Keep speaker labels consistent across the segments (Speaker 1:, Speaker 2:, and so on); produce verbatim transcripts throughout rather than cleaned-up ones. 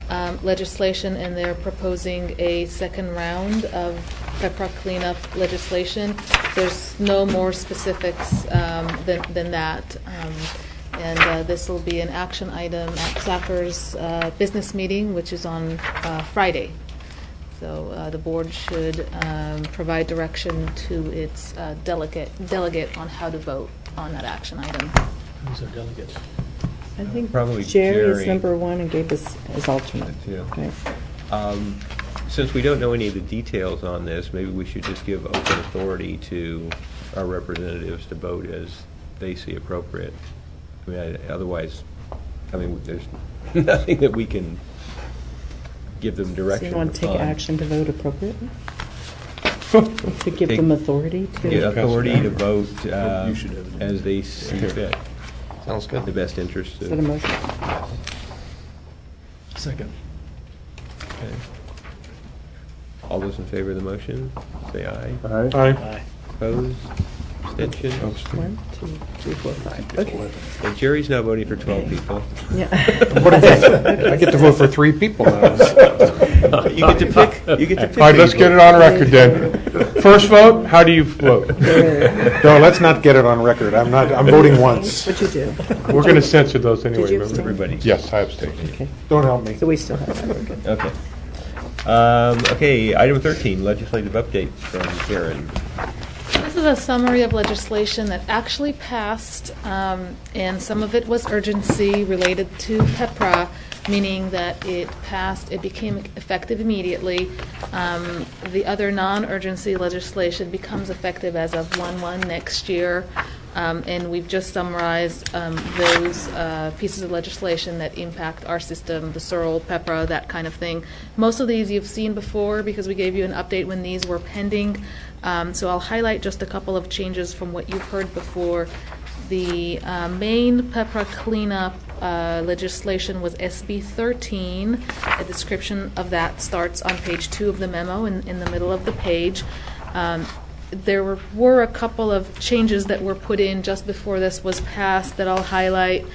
Speaker 1: um, legislation, and they're proposing a second round of PEPRA cleanup legislation. There's no more specifics um, than, than that. Um, and uh, this will be an action item at S A C R's uh, business meeting, which is on uh, Friday. So uh, the board should um, provide direction to its uh, delegate delegate on how to vote on that action item.
Speaker 2: Who's our delegate?
Speaker 3: I think
Speaker 4: Probably
Speaker 3: Jerry,
Speaker 4: Jerry.
Speaker 3: is number one and gave us his alternate.
Speaker 4: Yeah.
Speaker 3: Okay.
Speaker 4: Um, since we don't know any of the details on this, maybe we should just give open authority to our representatives to vote as they see appropriate. I mean, I, otherwise, I mean, there's nothing that we can give them direction
Speaker 3: So you want to take
Speaker 4: on.
Speaker 3: action to vote appropriately? To give
Speaker 4: Take-
Speaker 3: them authority to?
Speaker 4: Yeah, authority to vote uh,
Speaker 2: You should have-
Speaker 4: as they see fit.
Speaker 5: Sounds good.
Speaker 4: The best interest
Speaker 3: Is that a
Speaker 4: of.
Speaker 3: motion?
Speaker 2: Second.
Speaker 4: Okay. All those in favor of the motion, say aye.
Speaker 6: Aye.
Speaker 2: Aye.
Speaker 4: Opposed? Abstentions?
Speaker 3: One, two, three, four, five. Okay.
Speaker 4: And Jerry's now voting for twelve people.
Speaker 3: Yeah.
Speaker 6: What if I I get to vote for three people now.
Speaker 4: You get to pick. You get to pick.
Speaker 6: All right, let's
Speaker 4: people.
Speaker 6: get it on record then. First vote, how do you vote? No, let's not get it on record. I'm not, I'm voting once.
Speaker 3: What'd you do?
Speaker 6: We're going to censor those anyway.
Speaker 3: Did you
Speaker 6: remember?
Speaker 3: abstain?
Speaker 4: Everybody.
Speaker 6: Yes, I abstain.
Speaker 3: Okay.
Speaker 6: Don't help me.
Speaker 3: So we still have that. We're good.
Speaker 4: Okay. Um, okay, item thirteen, legislative update from Karen.
Speaker 1: This is a summary of legislation that actually passed, um, and some of it was urgency related to PEPRA, meaning that it passed, it became effective immediately. Um, the other non-urgency legislation becomes effective as of one one next year, um, and we've just summarized um, those uh, pieces of legislation that impact our system, the S R L, PEPRA, that kind of thing. Most of these you've seen before because we gave you an update when these were pending. Um, so I'll highlight just a couple of changes from what you've heard before. The uh, main PEPRA cleanup uh, legislation was S B thirteen. A description of that starts on page two of the memo in, in the middle of the page. Um, there were, were a couple of changes that were put in just before this was passed that I'll highlight.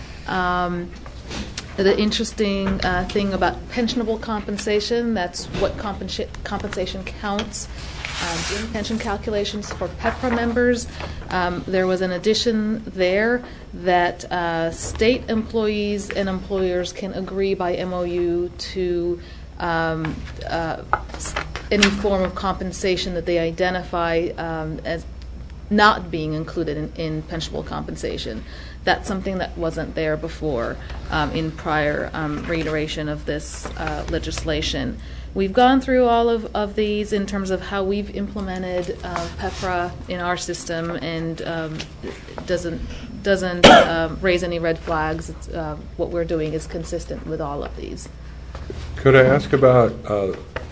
Speaker 1: Um, The interesting uh, thing about pensionable compensation, that's what compensa- compensation counts um, in pension calculations for PEPRA members. Um, there was an addition there that uh, state employees and employers can agree by M O U to um, uh, any form of compensation that they identify um, as not being included in, in pensionable compensation. That's something that wasn't there before um, in prior um, reiteration of this uh, legislation. We've gone through all of, of these in terms of how we've implemented uh, PEPRA in our system, and um, it doesn't doesn't um, raise any red flags. It's, uh, what we're doing is consistent with all of these.
Speaker 6: Could I ask about uh,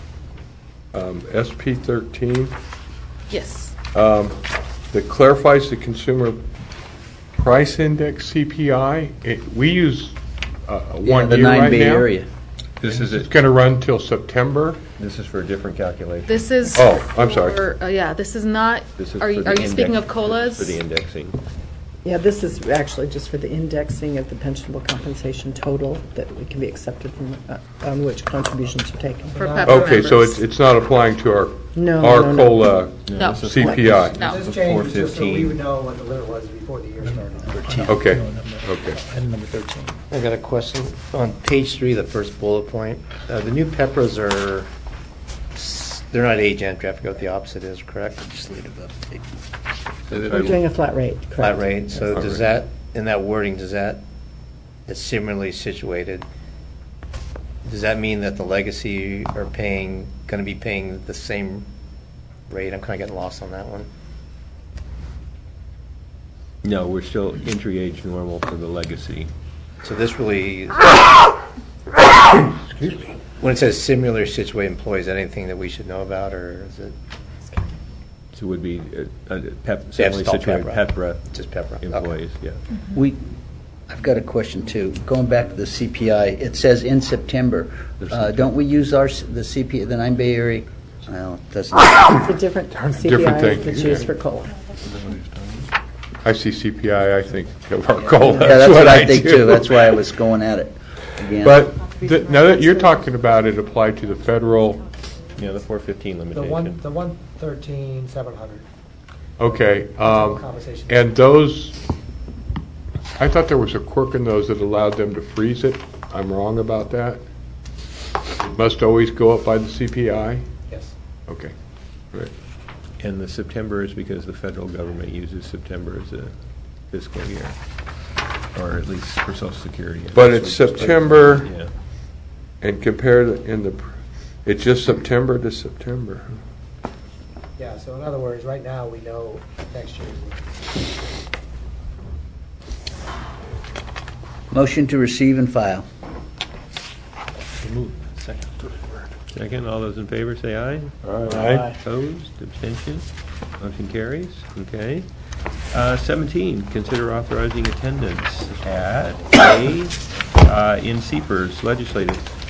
Speaker 6: um, S P thirteen?
Speaker 1: Yes.
Speaker 6: Um, that clarifies the consumer price index C P I. It, we use uh, one
Speaker 7: the
Speaker 6: year
Speaker 7: nine
Speaker 6: right
Speaker 7: Bay
Speaker 6: now.
Speaker 7: area.
Speaker 4: This is
Speaker 6: It's
Speaker 4: it.
Speaker 6: going to run till September.
Speaker 4: This is for a different calculation.
Speaker 1: This is.
Speaker 6: Oh, I'm sorry.
Speaker 1: for- uh, yeah, this is not.
Speaker 4: This is
Speaker 1: Are
Speaker 4: for
Speaker 1: you
Speaker 4: the
Speaker 1: are you speaking
Speaker 4: index-
Speaker 1: of COLAs?
Speaker 4: For the indexing.
Speaker 3: Yeah, this is actually just for the indexing of the pensionable compensation total that it can be accepted from, uh, on which contributions are taken.
Speaker 1: For PEPRA
Speaker 6: Okay, so
Speaker 1: members.
Speaker 6: it's it's not applying to our
Speaker 3: No,
Speaker 6: our
Speaker 3: no, no.
Speaker 6: COLA
Speaker 1: No.
Speaker 4: this is
Speaker 6: C P I.
Speaker 1: No.
Speaker 8: This change is just so we would know what the limit was before the year started.
Speaker 6: Okay,
Speaker 2: No, number-
Speaker 6: okay.
Speaker 2: Item number thirteen.
Speaker 5: I got a question. On page three, the first bullet point, uh, the new PEPRAs are, s- they're not age entry. I forget what the opposite is, correct?
Speaker 3: We're doing a flat rate, correct?
Speaker 5: Flat rate. So
Speaker 6: Flat
Speaker 5: does
Speaker 6: rate.
Speaker 5: that, in that wording, does that, is similarly situated, does that mean that the legacy are paying, going to be paying the same rate? I'm kind of getting lost on that one.
Speaker 4: No, we're still entry age normal for the legacy.
Speaker 5: So this really, when it says similar situated employees, is that anything that we should know about, or is it
Speaker 4: So it would be uh, uh, PEP,
Speaker 5: That's
Speaker 4: similarly
Speaker 5: all
Speaker 4: situated
Speaker 5: PEPRA.
Speaker 4: PEPRA
Speaker 5: just PEPRA? Okay.
Speaker 4: employees, yeah.
Speaker 7: We, I've got a question too. Going back to the C P I, it says in September. Uh, don't we use our, s- the C P I, the nine Bay area? Well, it doesn't.
Speaker 3: It's a different C P
Speaker 6: Different
Speaker 3: I
Speaker 6: thing,
Speaker 3: that's
Speaker 6: yeah.
Speaker 3: used for COLA.
Speaker 6: I see C P I, I think of our COLA.
Speaker 7: Yeah, that's what I
Speaker 6: do.
Speaker 7: think too. That's why I was going at it again.
Speaker 6: But th- now that you're talking about it applied to the federal,
Speaker 4: Yeah, the four fifteen
Speaker 8: The one,
Speaker 4: limitation.
Speaker 8: the one thirteen, seven hundred.
Speaker 6: okay. um,
Speaker 8: Conversation.
Speaker 6: And those, I thought there was a quirk in those that allowed them to freeze it. I'm wrong about that? It must always go up by the C P I?
Speaker 8: Yes.
Speaker 6: Okay, right.
Speaker 4: And the September is because the federal government uses September as a fiscal year, or at least for Social Security.
Speaker 6: But it's September,
Speaker 4: Yeah.
Speaker 6: and compare the, in the, pr- it's just September to September.
Speaker 8: Yeah, so in other words, right now, we know next year.
Speaker 7: Motion to receive and file.
Speaker 2: Second.
Speaker 4: Second, all those in favor say aye.
Speaker 6: Aye.
Speaker 4: Opposed, abstention, motion carries. Okay. Uh, seventeen, consider authorizing attendance at a, uh, in Seepers Legislative